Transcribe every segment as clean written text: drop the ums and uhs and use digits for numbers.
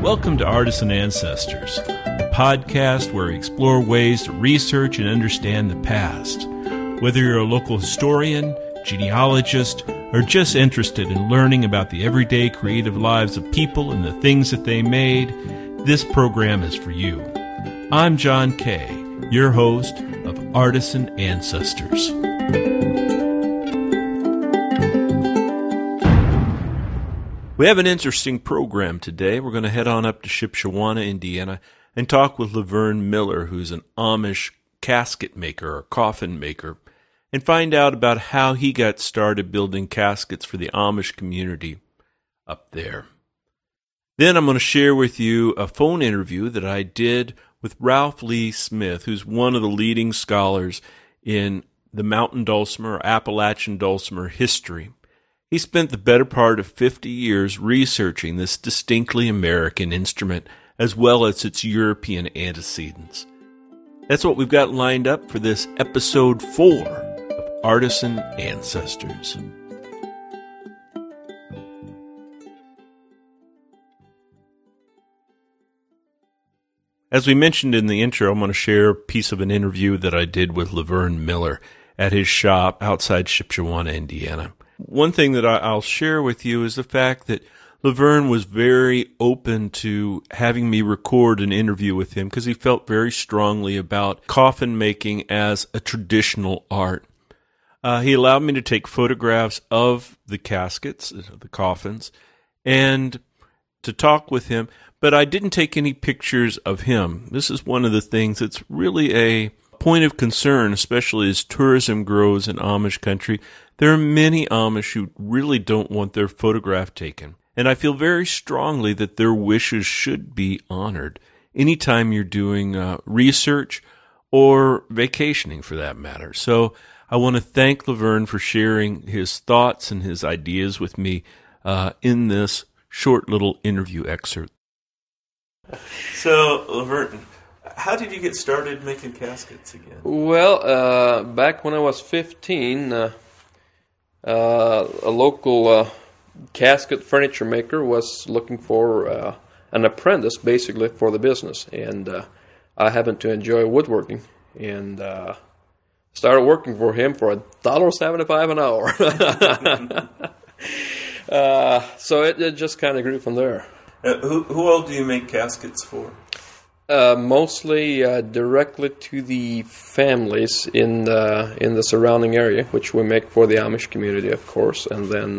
Welcome to Artisan Ancestors, a podcast where we explore ways to research and understand the past. Whether you're a local historian, genealogist, or just interested in learning about the everyday creative lives of people and the things that they made, this program is for you. I'm John Kay, your host of Artisan Ancestors. We have an interesting program today. We're going to head on up to Shipshewana, Indiana, and talk with Laverne Miller, who's an Amish casket maker or coffin maker, and find out about how he got started building caskets for the Amish community up there. Then I'm going to share with you a phone interview that I did with Ralph Lee Smith, who's one of the leading scholars in the Mountain Dulcimer or Appalachian Dulcimer history. He spent the better part of 50 years researching this distinctly American instrument as well as its European antecedents. That's what we've got lined up for this episode 4 of Artisan Ancestors. As we mentioned in the intro, I'm going to share a piece of an interview that I did with Laverne Miller at his shop outside Shipshewana, Indiana. One thing that I'll share with you is the fact that Laverne was very open to having me record an interview with him because he felt very strongly about coffin making as a traditional art. He allowed me to take photographs of the caskets, the coffins, and to talk with him, but I didn't take any pictures of him. This is one of the things that's really a point of concern, especially as tourism grows in Amish country. There are many Amish who really don't want their photograph taken. And I feel very strongly that their wishes should be honored anytime you're doing research or vacationing for that matter. So I want to thank Laverne for sharing his thoughts and his ideas with me in this short little interview excerpt. So, Laverne, how did you get started making caskets again? Well, back when I was 15, a local casket furniture maker was looking for an apprentice, basically, for the business. And I happened to enjoy woodworking and started working for him for $1.75 an hour. So it just kind of grew from there. Who all do you make caskets for? Mostly directly to the families in the surrounding area, which we make for the Amish community, of course, and then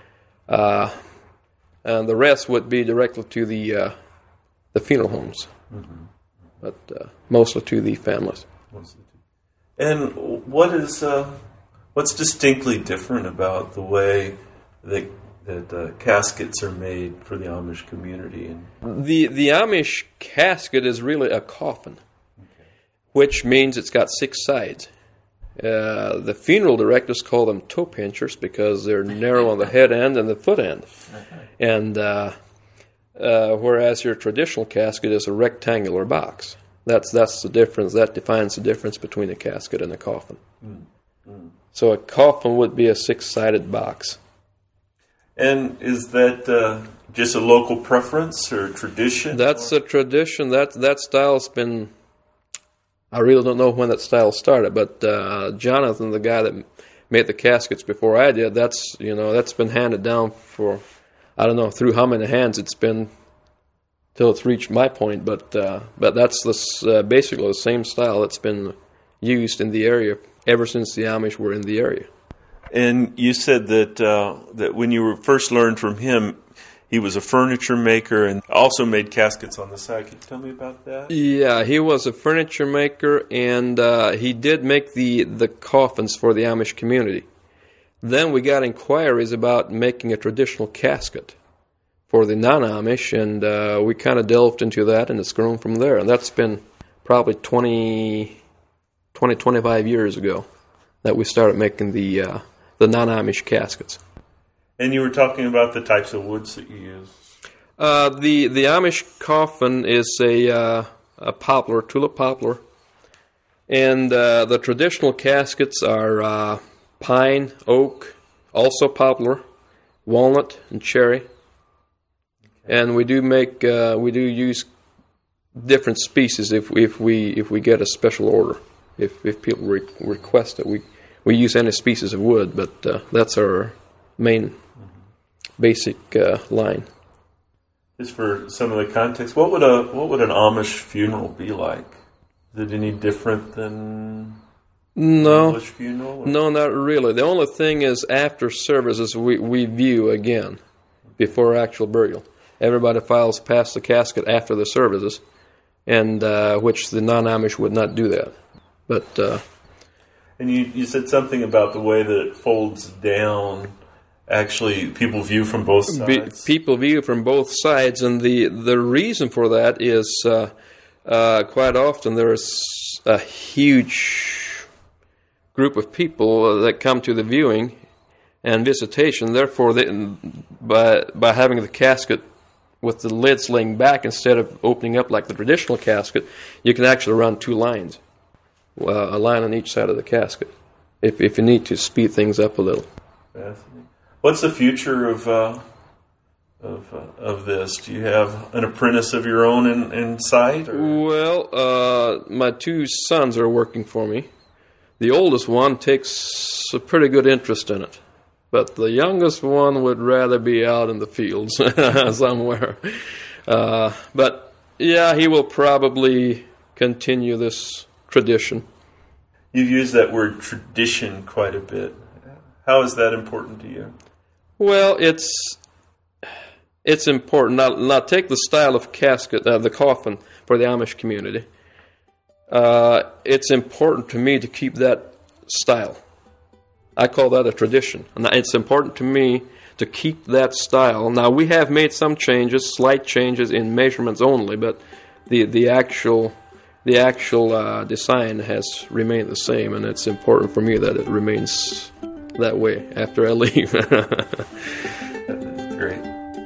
and the rest would be directly to the funeral homes, but mostly to the families. And what's distinctly different about the way that caskets are made for the Amish community? The Amish casket is really a coffin, which means it's got 6 sides. The funeral directors call them toe pinchers because they're narrow on the head end and the foot end. And whereas your traditional casket is a rectangular box. That's the difference. That defines the difference between a casket and a coffin. So a coffin would be a 6-sided box. And is that just a local preference or tradition? That's a tradition. That style's been, I really don't know when that style started, but Jonathan, the guy that made the caskets before I did, that's been handed down for, I don't know through how many hands it's been till it's reached my point, but that's basically the same style that's been used in the area ever since the Amish were in the area. And you said that when you first learned from him, he was a furniture maker and also made caskets on the side. Can you tell me about that? Yeah, he was a furniture maker, and he did make the coffins for the Amish community. Then we got inquiries about making a traditional casket for the non-Amish, and we kind of delved into that, and it's grown from there. And that's been probably 25 years ago that we started making the non-Amish caskets. And you were talking about the types of woods that you use. The Amish coffin is a poplar, tulip poplar, and the traditional caskets are pine, oak, also poplar, walnut, and cherry. and we do use different species if we get a special order. If people request it, we use any species of wood, but that's our main basic line. Just for some of the context, what would an Amish funeral be like? Is it any different than an English funeral? No, not really. The only thing is after services we view again before actual burial. Everybody files past the casket after the services, and which the non-Amish would not do that. But and you said something about the way that it folds down. Actually, people view from both sides. People view from both sides, and the reason for that is quite often there's a huge group of people that come to the viewing and visitation. Therefore, by having the casket with the lids laying back instead of opening up like the traditional casket, you can actually run two lines, a line on each side of the casket, if you need to speed things up a little. Fascinating. What's the future of this? Do you have an apprentice of your own in sight? Or? Well, my two sons are working for me. The oldest one takes a pretty good interest in it, but the youngest one would rather be out in the fields somewhere. But yeah, he will probably continue this tradition. You've used that word tradition quite a bit. How is that important to you? Well, it's important. Now take the style of casket, the coffin for the Amish community. It's important to me to keep that style. I call that a tradition. And it's important to me to keep that style. Now, we have made some changes, slight changes in measurements only, but the actual design has remained the same, and it's important for me that it remains that way after I leave. That's great.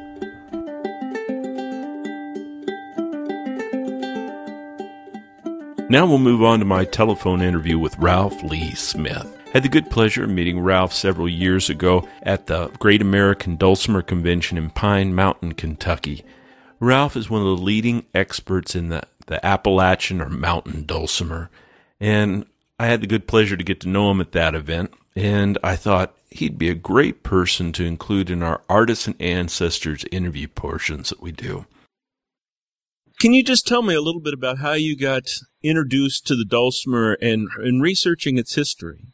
Now we'll move on to my telephone interview with Ralph Lee Smith. Had the good pleasure of meeting Ralph several years ago at the Great American Dulcimer Convention in Pine Mountain, Kentucky. Ralph is one of the leading experts in the Appalachian or mountain dulcimer, and I had the good pleasure to get to know him at that event, and I thought he'd be a great person to include in our Artists and Ancestors interview portions that we do. Can you just tell me a little bit about how you got introduced to the dulcimer and researching its history?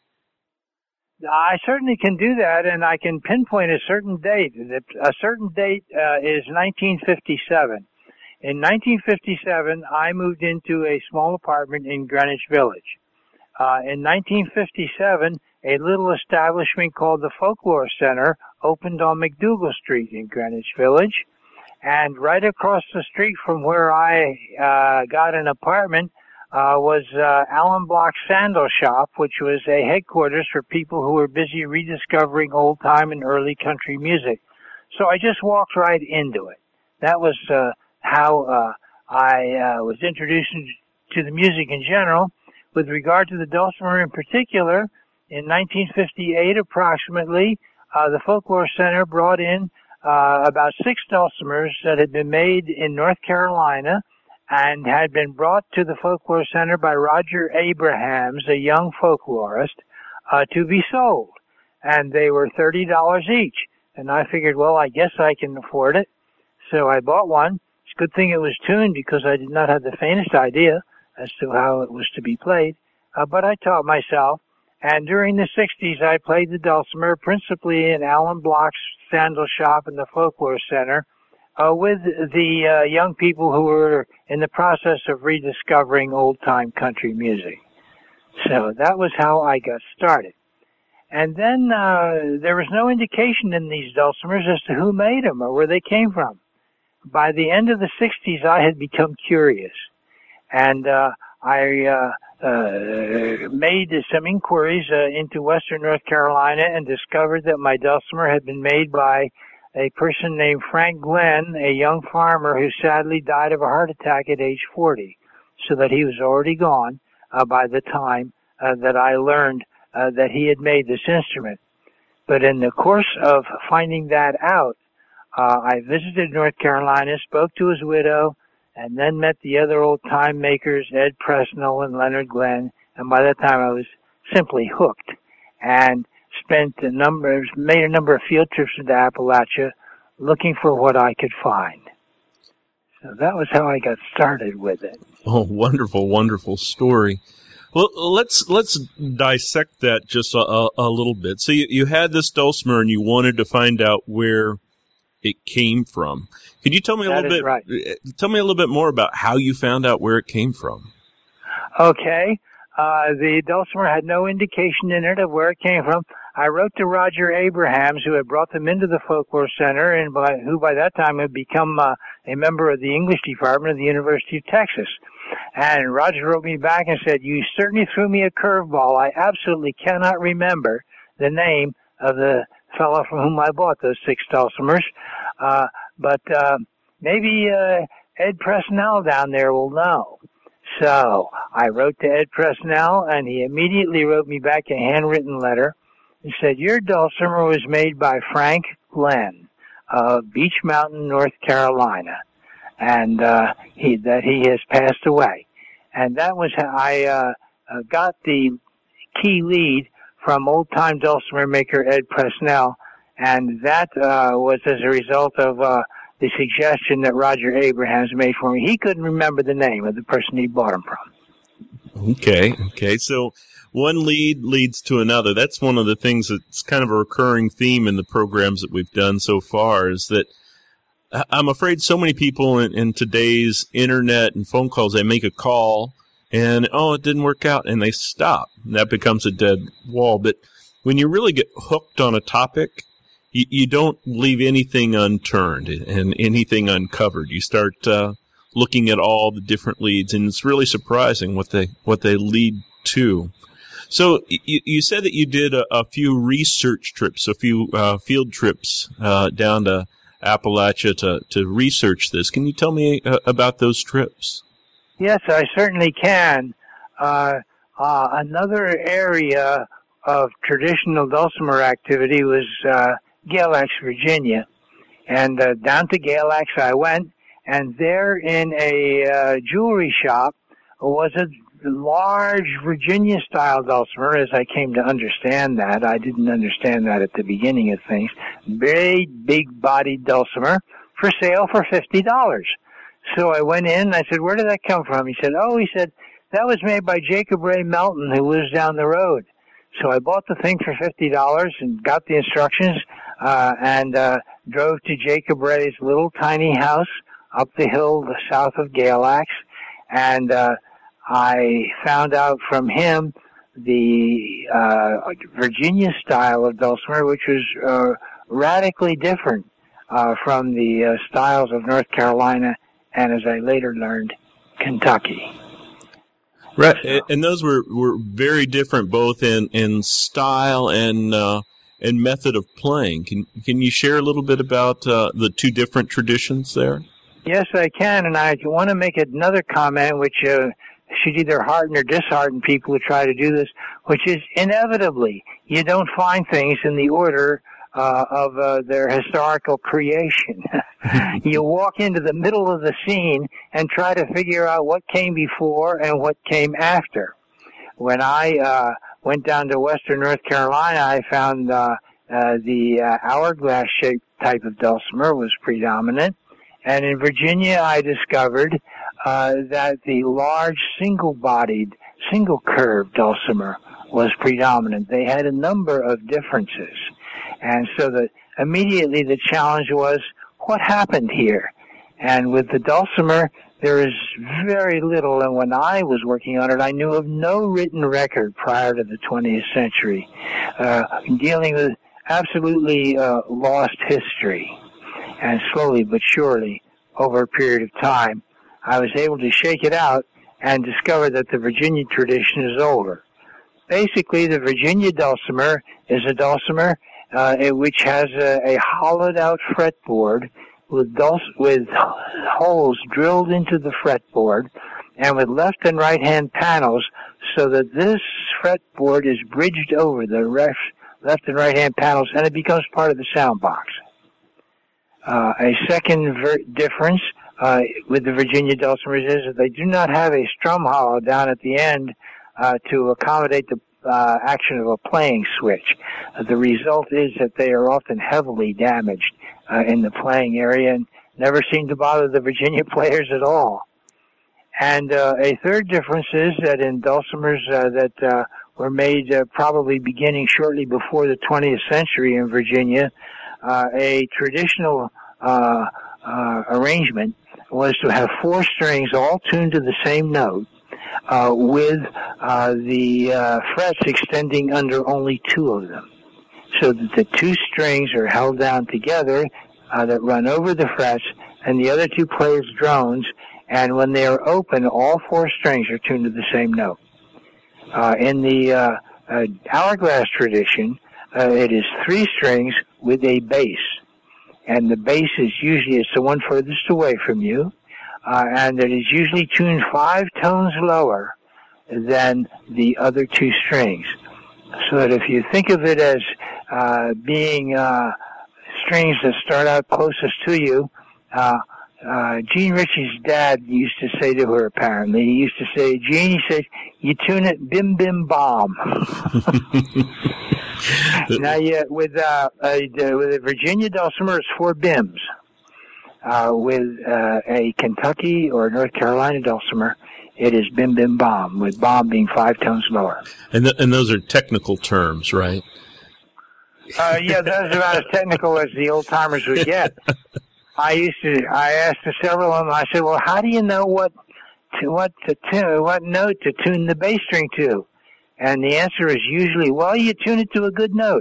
I certainly can do that, and I can pinpoint a certain date. A certain date is 1957. In 1957, I moved into a small apartment in Greenwich Village. In 1957, a little establishment called the Folklore Center opened on McDougal Street in Greenwich Village. And right across the street from where I got an apartment was Alan Block's Sandal Shop, which was a headquarters for people who were busy rediscovering old-time and early country music. So I just walked right into it. That was how I was introduced to the music in general. With regard to the dulcimer in particular, in 1958 approximately, the Folklore Center brought in about 6 dulcimers that had been made in North Carolina and had been brought to the Folklore Center by Roger Abrahams, a young folklorist, to be sold. And they were $30 each. And I figured, well, I guess I can afford it. So I bought one. It's a good thing it was tuned because I did not have the faintest idea as to how it was to be played. But I taught myself. And during the 60s, I played the dulcimer principally in Alan Block's Sandal Shop and the Folklore Center with the young people who were in the process of rediscovering old-time country music. So that was how I got started. And then there was no indication in these dulcimers as to who made them or where they came from. By the end of the 60s, I had become curious. And I made some inquiries into western North Carolina and discovered that my dulcimer had been made by a person named Frank Glenn, a young farmer who sadly died of a heart attack at age 40, so that he was already gone by the time that I learned that he had made this instrument. But in the course of finding that out, I visited North Carolina, spoke to his widow, and then met the other old time makers, Ed Presnell and Leonard Glenn. And by that time, I was simply hooked, and made a number of field trips into Appalachia, looking for what I could find. So that was how I got started with it. Oh, wonderful, wonderful story. Well, let's dissect that just a little bit. So you had this dulcimer and you wanted to find out where it came from. Could you tell me a little bit? Right. Tell me a little bit more about how you found out where it came from. Okay. The dulcimer had no indication in it of where it came from. I wrote to Roger Abrahams, who had brought them into the Folklore Center, and who by that time had become a member of the English department of the University of Texas. And Roger wrote me back and said, "You certainly threw me a curveball. I absolutely cannot remember the name of the fellow from whom I bought those 6 dulcimers. But maybe Ed Presnell down there will know." So I wrote to Ed Presnell, and he immediately wrote me back a handwritten letter. He said, "Your dulcimer was made by Frank Glenn of Beech Mountain, North Carolina, and he has passed away." And that was how I got the key lead from old-time dulcimer maker Ed Presnell, and that was as a result of the suggestion that Roger Abrahams made for me. He couldn't remember the name of the person he bought them from. Okay. So one lead leads to another. That's one of the things that's kind of a recurring theme in the programs that we've done so far, is that I'm afraid so many people in today's internet and phone calls, they make a call and, it didn't work out, and they stop. And that becomes a dead wall. But when you really get hooked on a topic, you don't leave anything unturned and anything uncovered. You start looking at all the different leads, and it's really surprising what they lead to. So you said that you did a few research trips, a few field trips down to Appalachia to research this. Can you tell me about those trips? Yes, I certainly can. Another area of traditional dulcimer activity was Galax, Virginia. And down to Galax I went, and there in a jewelry shop was a large Virginia-style dulcimer, as I came to understand that. I didn't understand that at the beginning of things. Very big-bodied dulcimer for sale for $50. So I went in, and I said, "Where did that come from?" He said, "That was made by Jacob Ray Melton, who lives down the road." So I bought the thing for $50 and got the instructions and drove to Jacob Ray's little tiny house up the hill south of Galax, and I found out from him the Virginia style of dulcimer, which was radically different from the styles of North Carolina and, as I later learned, Kentucky. Right, and those were very different, both in style and method of playing. Can you share a little bit about the two different traditions there? Yes, I can, and I want to make another comment, which should either hearten or dishearten people who try to do this, which is inevitably you don't find things in the order of their historical creation. You walk into the middle of the scene and try to figure out what came before and what came after. When I went down to western North Carolina, I found the hourglass-shaped type of dulcimer was predominant. And in Virginia, I discovered that the large single-bodied, single-curved dulcimer was predominant. They had a number of differences. And so immediately the challenge was, what happened here? And with the dulcimer, there is very little, and when I was working on it, I knew of no written record prior to the 20th century, dealing with absolutely lost history. And slowly but surely, over a period of time, I was able to shake it out and discover that the Virginia tradition is older. Basically, the Virginia dulcimer is a dulcimer which has a hollowed-out fretboard with holes drilled into the fretboard and with left and right-hand panels, so that this fretboard is bridged over the left and right-hand panels, and it becomes part of the sound box. A second difference with the Virginia dulcimers is that they do not have a strum hollow down at the end to accommodate the action of a playing switch. The result is that they are often heavily damaged in the playing area and never seem to bother the Virginia players at all. And a third difference is that in dulcimers that were made probably beginning shortly before the 20th century in Virginia, a traditional arrangement was to have 4 strings all tuned to the same note, with the frets extending under only 2 of them, so that the 2 strings are held down together that run over the frets, and the other 2 plays drones, and when they are open, all 4 strings are tuned to the same note. In the hourglass tradition, it is 3 strings with a bass, and the bass is usually the one furthest away from you, and it is usually tuned 5 tones lower than the other 2 strings. So that if you think of it as being strings that start out closest to you, Jean Ritchie's dad used to say to her, apparently, he used to say, Jean, he said, you tune it bim bim bomb. Now, with a Virginia dulcimer, it's 4 bims. With a Kentucky or North Carolina dulcimer, it is bim bim bomb, with bomb being 5 tones lower. And those are technical terms, right? Yeah, that's about as technical as the old timers would get. I asked several of them, I said, well, how do you know what note to tune the bass string to? And the answer is usually, well, you tune it to a good note.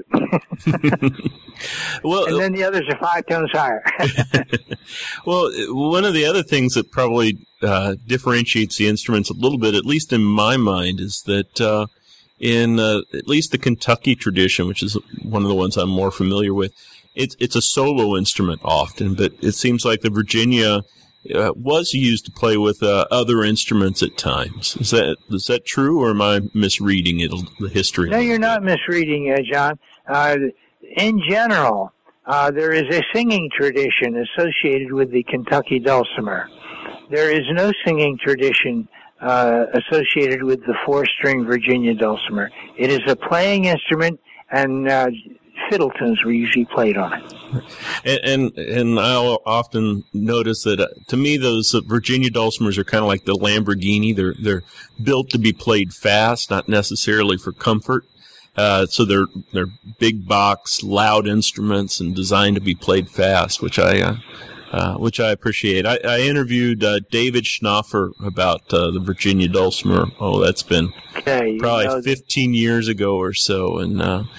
Well, and then the others are 5 tones higher. Well, one of the other things that probably differentiates the instruments a little bit, at least in my mind, is that in at least the Kentucky tradition, which is one of the ones I'm more familiar with, it's a solo instrument often, but it seems like the Virginia was used to play with other instruments at times. Is that true, or am I misreading the history? No, you're not misreading, John. In general, there is a singing tradition associated with the Kentucky dulcimer. There is no singing tradition associated with the 4-string Virginia dulcimer. It is a playing instrument, and fiddle tunes were usually played on it. And I'll often notice that to me those Virginia dulcimers are kind of like the Lamborghini. They're built to be played fast, not necessarily for comfort. So they're big box, loud instruments, and designed to be played fast, which I appreciate. I interviewed David Schnoffer about the Virginia dulcimer. Oh, that's been probably 15 years ago or so, and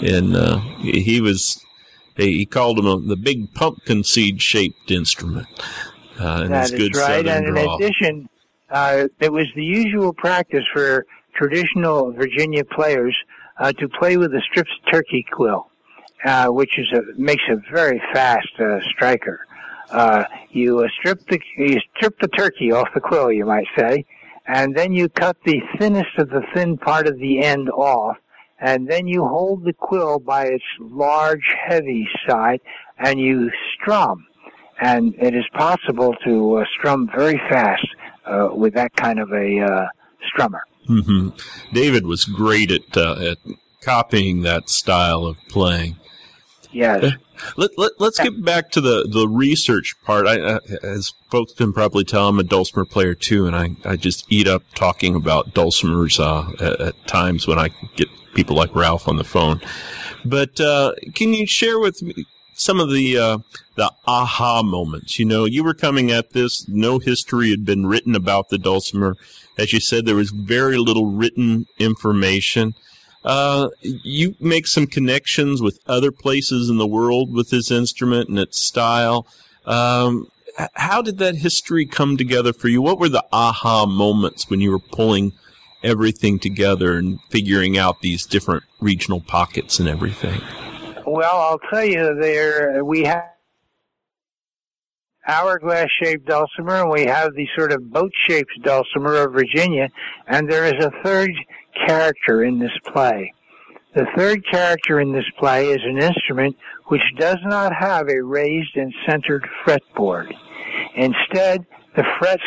he called them the big pumpkin seed shaped instrument. And that is right. And in addition, it was the usual practice for traditional Virginia players to play with a stripped turkey quill, which makes a very fast striker. You strip the turkey off the quill, you might say, and then you cut the thinnest of the thin part of the end off, and then you hold the quill by its large, heavy side, and you strum. And it is possible to strum very fast with that kind of a strummer. Mm-hmm. David was great at copying that style of playing. Yes. Let's get back to the research part. As folks can probably tell, I'm a dulcimer player too, and I just eat up talking about dulcimers at times when I get people like Ralph on the phone. But can you share with me some of the aha moments? You know, you were coming at this, no history had been written about the dulcimer. As you said, there was very little written information. You make some connections with other places in the world with this instrument and its style. How did that history come together for you? What were the aha moments when you were pulling everything together and figuring out these different regional pockets and everything? Well, I'll tell you, we have hourglass-shaped dulcimer, and we have the sort of boat-shaped dulcimer of Virginia, and there is a third character in this play. The third character in this play is an instrument which does not have a raised and centered fretboard. Instead, the frets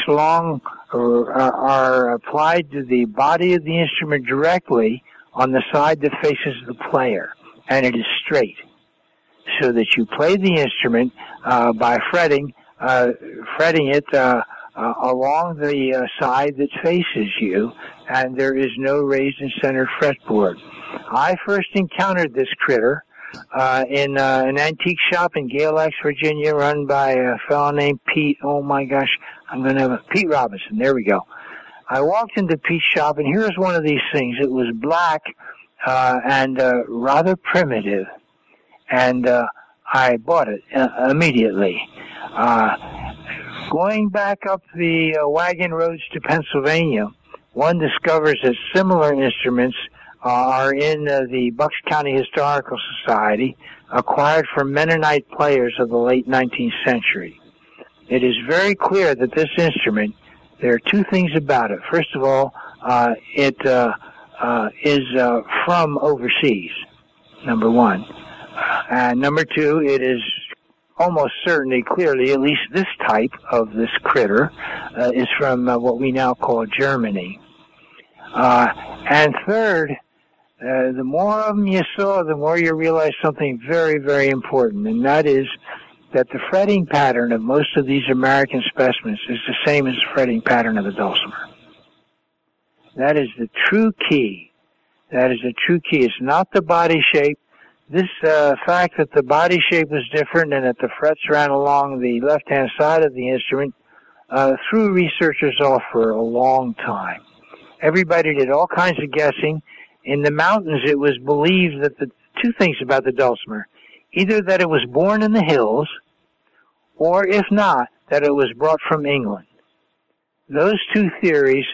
are applied to the body of the instrument directly on the side that faces the player, and it is straight, so that you play the instrument by fretting it along the side that faces you, and there is no raised and centered fretboard. I first encountered this critter in an antique shop in Gale Axe, Virginia, run by a fellow named Pete. Oh my gosh, Pete Robinson. There we go. I walked into Pete's shop, and here's one of these things. It was black and rather primitive, and I bought it immediately. Going back up the wagon roads to Pennsylvania, one discovers that similar instruments are in the Bucks County Historical Society, acquired from Mennonite players of the late 19th century. It is very clear that this instrument, there are two things about it. First of all, it is from overseas, number one. And number two, it is almost certainly, clearly, at least this type of this critter is from what we now call Germany. And third, the more of them you saw, the more you realize something very, very important, and that is that the fretting pattern of most of these American specimens is the same as the fretting pattern of the dulcimer. That is the true key. That is the true key. It's not the body shape. This fact that the body shape was different and that the frets ran along the left-hand side of the instrument threw researchers off for a long time. Everybody did all kinds of guessing. In the mountains, it was believed that the two things about the dulcimer, either that it was born in the hills, or if not, that it was brought from England. Those two theories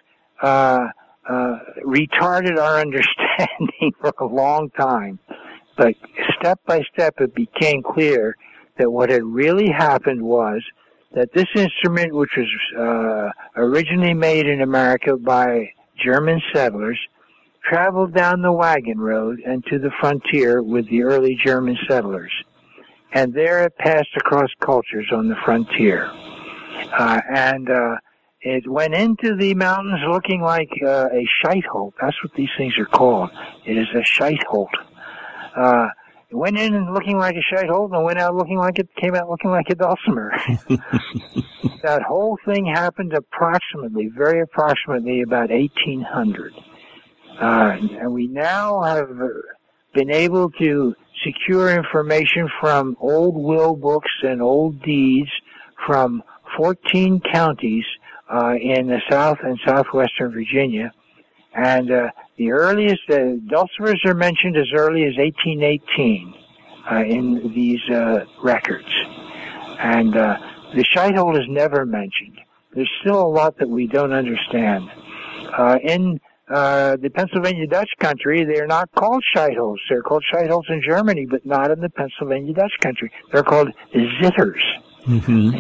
retarded our understanding for a long time. But step by step, it became clear that what had really happened was that this instrument, which was originally made in America by German settlers, traveled down the wagon road and to the frontier with the early German settlers. And there it passed across cultures on the frontier. It went into the mountains looking like a scheitholt. That's what these things are called. It is a scheitholt. It went in and looking like a scheitholt and went out came out looking like a dulcimer. That whole thing happened very approximately about 1800. And we now have been able to secure information from old will books and old deeds from 14 counties in the South and Southwestern Virginia. And the earliest, dulcimers are mentioned as early as 1818 in these records. And the scheitholt is never mentioned. There's still a lot that we don't understand. In the Pennsylvania Dutch country, they're not called scheitholts. They're called scheitholts in Germany, but not in the Pennsylvania Dutch country. They're called zitters. Mm-hmm.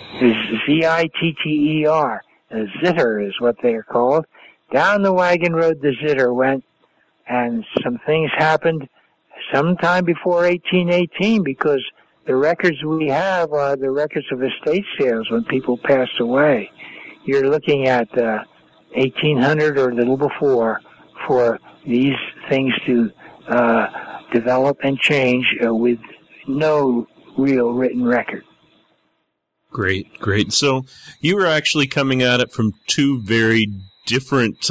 Z-I-T-T-E-R. A zitter is what they are called. Down the wagon road the zitter went, and some things happened sometime before 1818 because the records we have are the records of estate sales when people passed away. You're looking at 1800 or a little before for these things to develop and change with no real written record. Great, great. So you were actually coming at it from two very different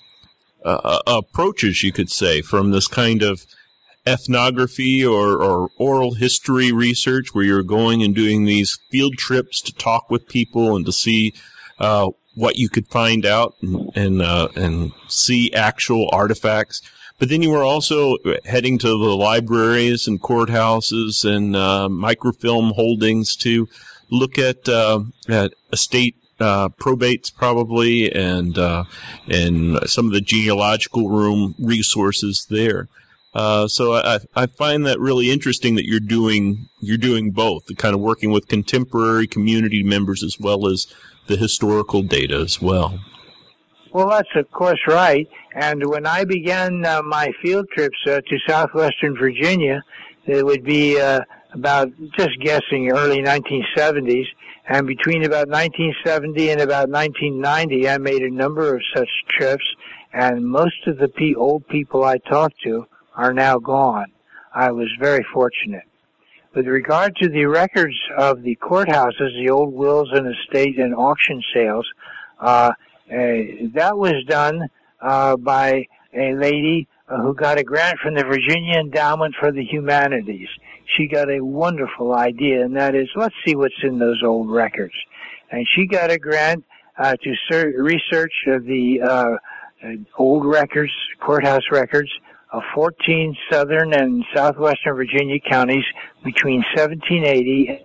approaches, you could say, from this kind of ethnography or oral history research where you're going and doing these field trips to talk with people and to see what you could find out and see actual artifacts. But then you were also heading to the libraries and courthouses and microfilm holdings to look at estate probates probably and some of the genealogical room resources there. So I find that really interesting that you're doing both, kind of working with contemporary community members as well as the historical data as well. Well, that's of course right. And when I began my field trips to southwestern Virginia, it would be about, just guessing, early 1970s. And between about 1970 and about 1990, I made a number of such trips. And most of the old people I talked to are now gone. I was very fortunate. With regard to the records of the courthouses, the old wills and estate and auction sales, that was done by a lady who got a grant from the Virginia Endowment for the Humanities. She got a wonderful idea, and that is, let's see what's in those old records. And she got a grant to research the old records, courthouse records, of 14 southern and southwestern Virginia counties between 1780,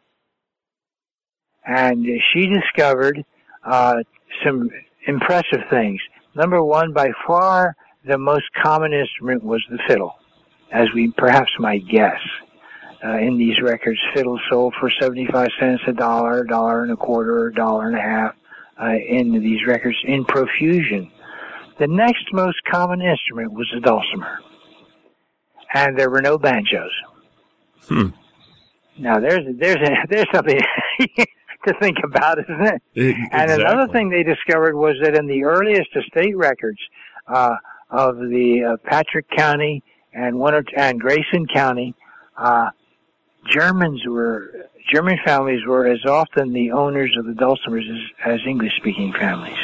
and she discovered some impressive things. Number one, by far the most common instrument was the fiddle, as we perhaps might guess. In these records, fiddles sold for 75 cents, $1, $1.25, $1.50 in these records in profusion. The next most common instrument was the dulcimer, and there were no banjos. Now there's something to think about, isn't it? Exactly. And another thing they discovered was that in the earliest estate records of the Patrick County and Grayson County, German families were as often the owners of the dulcimers as English-speaking families.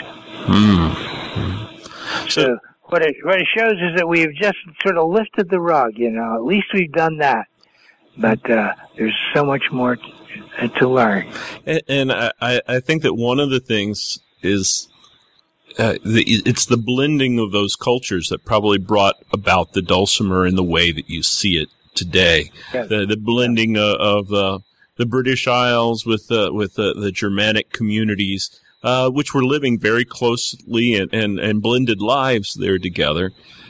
So what it shows is that we've just sort of lifted the rug, at least we've done that. But there's so much more to learn. And I think that one of the things is it's the blending of those cultures that probably brought about the dulcimer in the way that you see it today. Yes. The blending of the British Isles with the Germanic communities, which were living very closely and blended lives there together.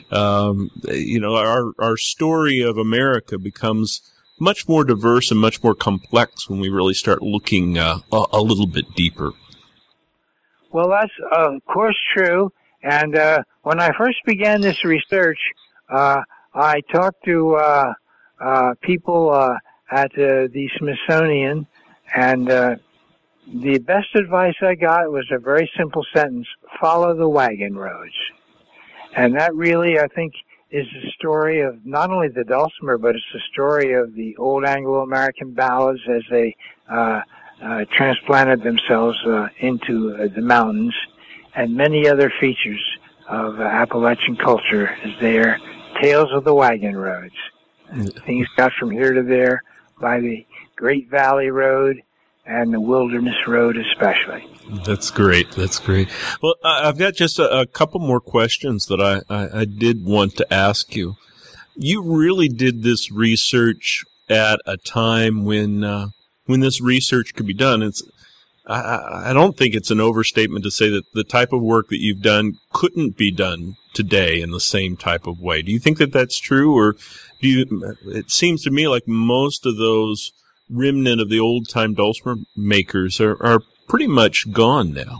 Our story of America becomes much more diverse and much more complex when we really start looking a little bit deeper. Well, that's of course true. And when I first began this research, I talked to people at the Smithsonian, and the best advice I got was a very simple sentence: follow the wagon roads. And that really, I think, is the story of not only the dulcimer, but it's the story of the old Anglo-American ballads as they transplanted themselves into the mountains, and many other features of Appalachian culture as their tales of the wagon roads. Things got from here to there by the Great Valley Road and the Wilderness Road especially. That's great. That's great. Well, I've got just a couple more questions that I did want to ask you. You really did this research at a time when this research could be done. I don't think it's an overstatement to say that the type of work that you've done couldn't be done today in the same type of way. Do you think that that's true, or it seems to me like most of those remnant of the old-time dulcimer makers are pretty much gone now?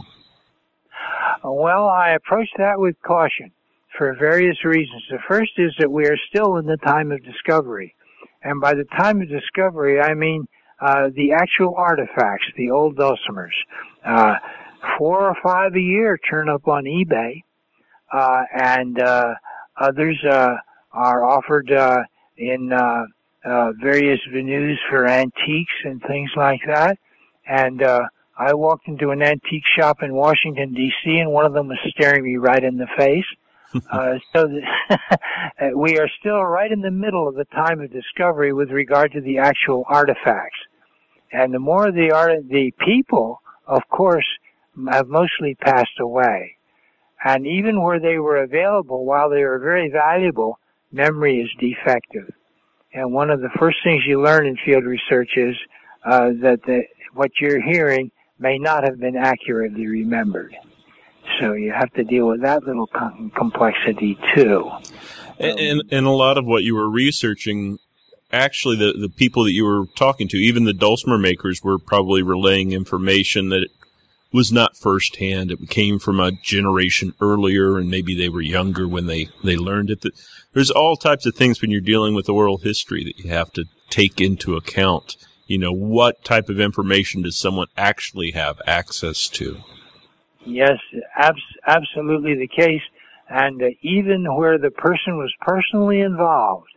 Well, I approach that with caution for various reasons. The first is that we are still in the time of discovery. And by the time of discovery, I mean the actual artifacts, the old dulcimers. 4 or 5 a year turn up on eBay, and others are offered in various venues for antiques and things like that. And I walked into an antique shop in Washington, D.C., and one of them was staring me right in the face. So we are still right in the middle of the time of discovery with regard to the actual artifacts. And the more the people, of course, have mostly passed away. And even where they were available, while they were very valuable, memory is defective. And one of the first things you learn in field research is that what you're hearing may not have been accurately remembered. So you have to deal with that little complexity too. And a lot of what you were researching, actually the people that you were talking to, even the dulcimer makers, were probably relaying information that was not firsthand. It came from a generation earlier, and maybe they were younger when they learned it. There's all types of things when you're dealing with oral history that you have to take into account. What type of information does someone actually have access to? Yes, absolutely the case. And even where the person was personally involved,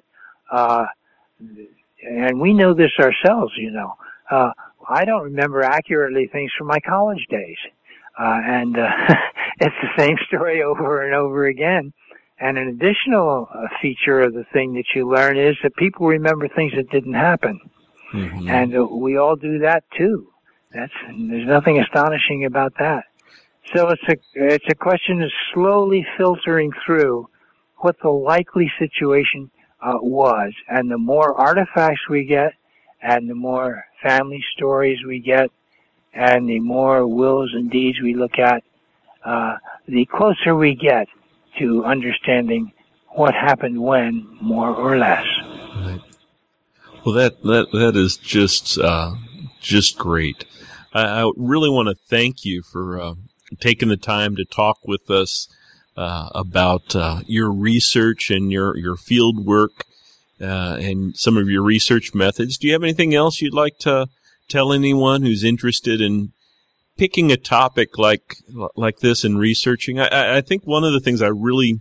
and we know this ourselves, I don't remember accurately things from my college days. And it's the same story over and over again. And an additional feature of the thing that you learn is that people remember things that didn't happen. Mm-hmm. And we all do that too. There's nothing astonishing about that. So it's a question of slowly filtering through what the likely situation was. And the more artifacts we get, and the more family stories we get, and the more wills and deeds we look at, the closer we get to understanding what happened when, more or less. Right. Well, that is just great. I really want to thank you for taking the time to talk with us about your research and your field work and some of your research methods. Do you have anything else you'd like to tell anyone who's interested in picking a topic like this and researching? I think one of the things I really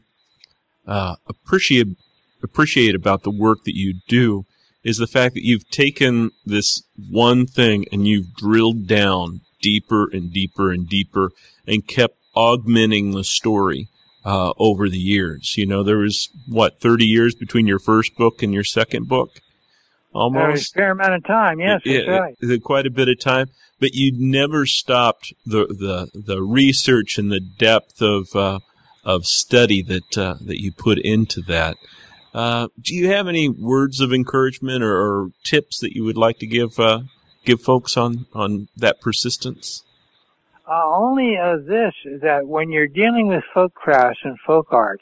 appreciate about the work that you do is the fact that you've taken this one thing and you've drilled down deeper and deeper and deeper and kept augmenting the story over the years. There was, 30 years between your first book and your second book? Almost. There was a fair amount of time, yes, that's right. Quite a bit of time. But you never stopped the research and the depth of study that you put into that. Do you have any words of encouragement or tips that you would like to give folks on that persistence? Only this, that when you're dealing with folk crafts and folk arts,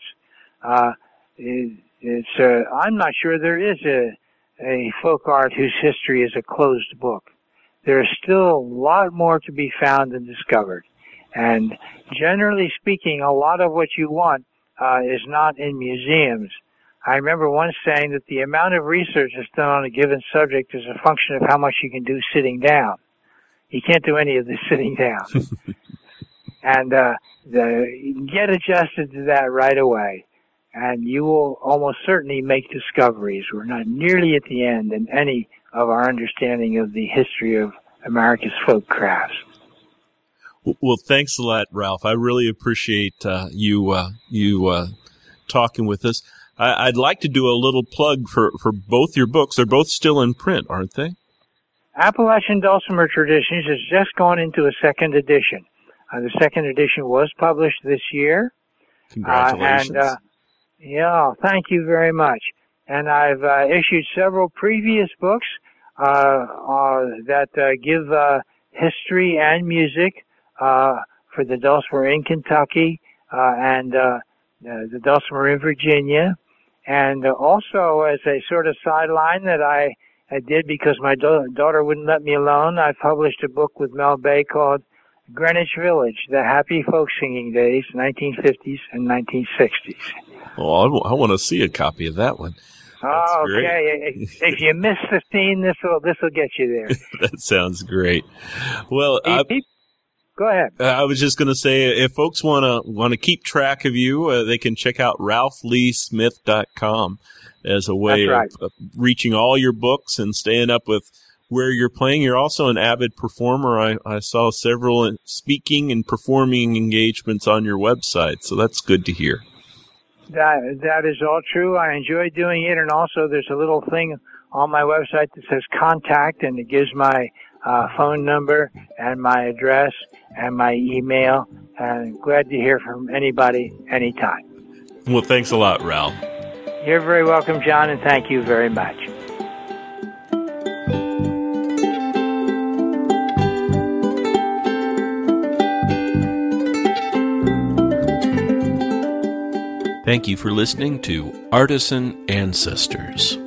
I'm not sure there is a folk art whose history is a closed book. There is still a lot more to be found and discovered. And generally speaking, a lot of what you want is not in museums. I remember once saying that the amount of research that's done on a given subject is a function of how much you can do sitting down. You can't do any of this sitting down. And get adjusted to that right away, and you will almost certainly make discoveries. We're not nearly at the end in any of our understanding of the history of America's folk crafts. Well, thanks a lot, Ralph. I really appreciate you talking with us. I'd like to do a little plug for both your books. They're both still in print, aren't they? Appalachian Dulcimer Traditions has just gone into a second edition. The second edition was published this year. Congratulations. Thank you very much. And I've issued several previous books that give history and music for the Dulcimer in Kentucky and the Dulcimer in Virginia. And also, as a sort of sideline that I did because my daughter wouldn't let me alone, I published a book with Mel Bay called Greenwich Village, The Happy Folk Singing Days, 1950s and 1960s. Oh, I want to see a copy of that one. That's okay. If you miss the scene, this will get you there. That sounds great. Well, go ahead. I was just going to say, if folks want to keep track of you, they can check out ralphleesmith.com as a way of reaching all your books and staying up with where you're playing. You're also an avid performer. I saw several speaking and performing engagements on your website, so that's good to hear. That is all true. I enjoy doing it, and also there's a little thing on my website that says contact, and it gives my phone number and my address and my email, and glad to hear from anybody anytime. Well, thanks a lot, Ralph. You're very welcome, John, and thank you very much. Thank you for listening to Artisan Ancestors.